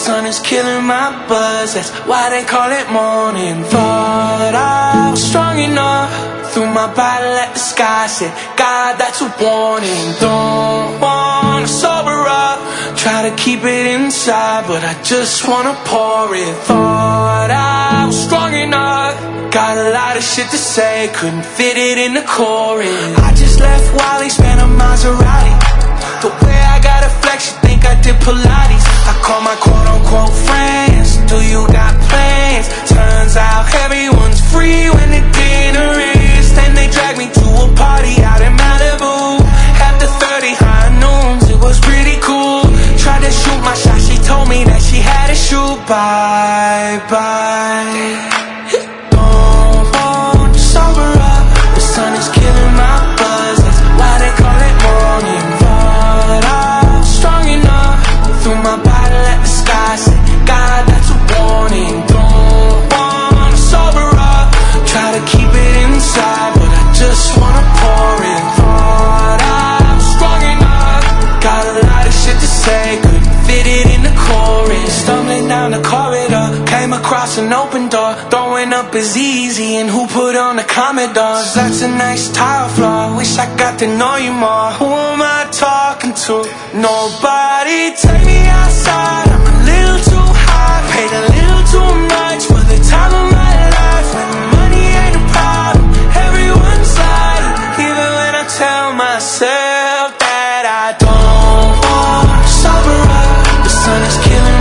sun is killing my buzz, that's why they call it morning. Thought I was strong enough, threw my bottle at the sky, said, God, that's a warning. Don't wanna sober up, try to keep it inside, but I just wanna pour it. Thought I was strong enough, got a lot of shit to say, couldn't fit it in the chorus. I just left Wally, spent a Maserati. The way I got a flex, you think I did Pilates. I call my quote-unquote friends, do you got plans? Turns out everyone's free when the dinner is. Then they drag me to a party out in Malibu. After 30 high noons, it was pretty cool. Tried to shoot my shot, she told me that she had to shoot. Bye-bye. Don't want to sober up, the sun is killing my buzz, that's why they call it morning. Thought I was strong enough, threw my bottle at the sky, said, God, that's a warning. Don't wanna sober up, try to keep it inside, but I just wanna pour it. Thought I was strong enough, got a lot of shit to say, couldn't fit it in the chorus. Stumbling down the corridor, came across an open door. Throwing up is easy, and who put on the Commodores? That's a nice tile floor, wish I got to know you more. Who am I talking to? Nobody. Take me outside, I'm a little too high, paid a little too much for the time of my life. When money ain't a problem, everyone's lying, even when I tell myself that I don't want to sober up. The sun is killing